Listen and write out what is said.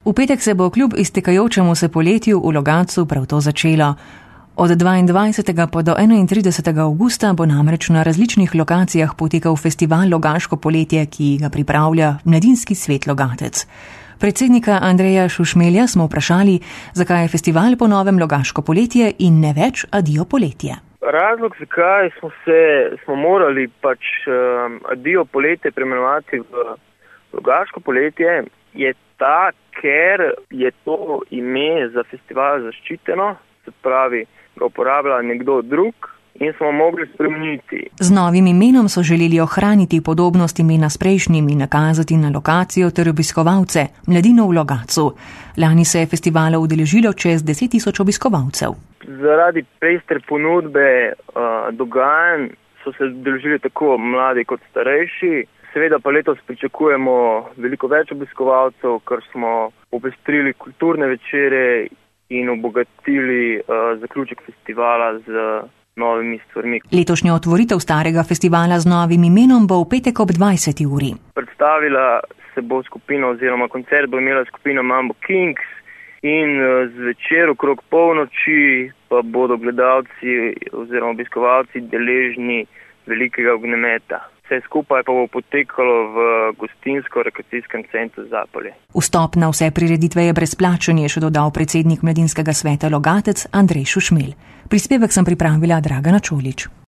V petek se bo kljub iztekajočemu se poletju v Logatcu prav to začelo. Od 22. pa do 31. avgusta bo namreč na različnih lokacijah potekal festival Logaško poletje, ki ga pripravlja Mladinski svet Logatec. Predsednika Andreja Šušmelja smo vprašali, zakaj je festival po novem Logaško poletje in ne več Adijo poletje. Razlog, zakaj smo morali Adijo poletje preimenovati v Logaško poletje, je ta, ker je to ime za festival zaščiteno, se pravi, ga uporablja nekdo drug in smo mogli spremeniti. Z novim imenom so želeli ohraniti podobnost imena s prejšnjim in nakazati na lokacijo ter obiskovalce, mladino v Logatcu. Lani se je festivala udeležilo čez 10 tisoč obiskovalcev. Zaradi pestre ponudbe dogajanj so se udeležili tako mladi kot starejši. Seveda pa letos pričakujemo veliko več obiskovalcev, ker smo popestrili kulturne večere in obogatili zaključek festivala z novimi stvarmi. Letošnja otvoritev starega festivala z novim imenom bo v petek ob 20. uri. Predstavila se bo skupina oziroma koncert bo imela skupina Mambo Kings in zvečer okrog polnoči pa bodo gledalci oziroma obiskovalci deležni velikega ognjemeta. Vse skupaj pa bo potekalo v gostinsko-rekreacijskem centru Zapolje. Vstop na vse prireditve je brezplačen, je še dodal predsednik Mladinskega sveta Logatec Andrej Šušmelj. Prispevek sem pripravila Dragana Čolič.